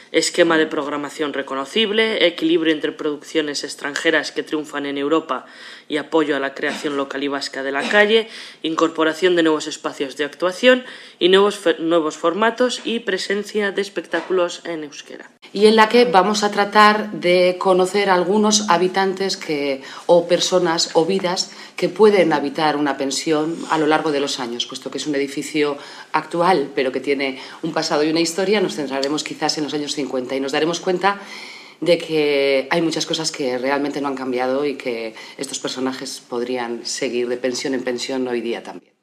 esquema de programación reconocible, equilibrio entre producciones extranjeras que triunfan en Europa y apoyo a la creación local y vasca de la calle, incorporación de nuevos espacios de actuación y nuevos formatos y presencia de espectáculos en euskera. Y en la que vamos a tratar de conocer a algunos habitantes o personas o vidas que pueden habitar una pensión a lo largo de los años, puesto que es un edificio actual, pero que tiene un pasado y una historia. Nos centraremos quizás en los años 50 y nos daremos cuenta de que hay muchas cosas que realmente no han cambiado y que estos personajes podrían seguir de pensión en pensión hoy día también.